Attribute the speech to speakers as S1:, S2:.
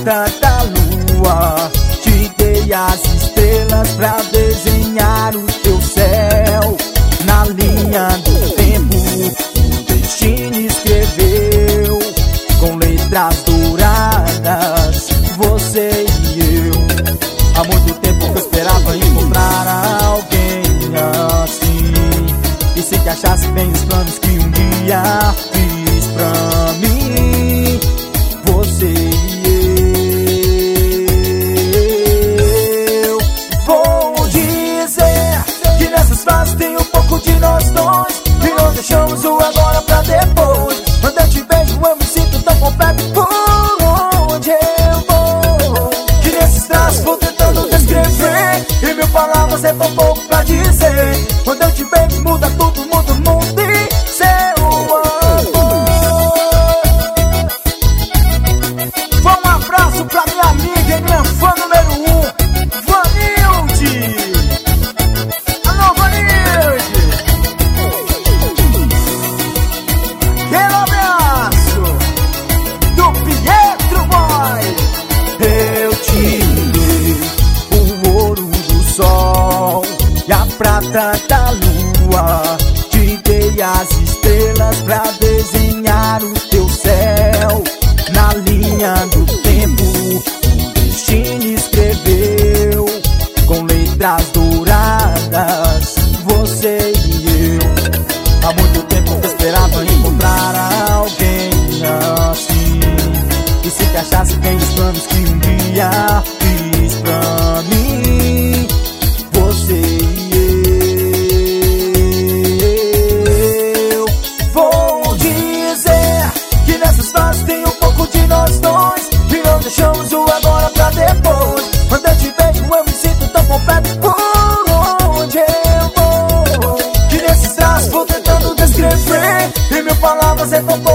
S1: prata da lua, te dei as estrelas pra desenhar o teu céu. Na linha do tempo o destino escreveu com letras douradas você e eu. Há muito tempo que eu esperava encontrar alguém assim, e se encaixasse bem os planos que um dia fiz pra mim. Você e eu. Vou dizer que nessas fases tem um pouco de nós dois, e não deixamos o agora pra depois. Quando eu te vejo eu me sinto tão completo por onde eu vou, que nesses traços vou tentando descrever, e mil palavras é tão pouco pra dizer. Quando eu te vejo muda tudo, muda o mundo e seu amor. Um abraço pra minha amiga e minha fã número 1, Vanilde. Alô, Vanilde. Aquele abraço do Pietro Boy. Eu te dei o ouro do sol e a prata da lua, te dei as estrelas pra desenhar o teu céu. Na linha do tempo o destino escreveu com letras douradas você e eu. Há muito tempo que eu esperava encontrar alguém assim, e se encaixasse bem os planos que um dia fiz pra mim. Você e eu. Vou dizer que nessas fases tem um pouco de nós dois, e não deixamos o agora pra depois. Quando eu te vejo eu me sinto tão completo por onde eu vou, que nesses traços vou tentando descrever, e mil palavras é tão pouco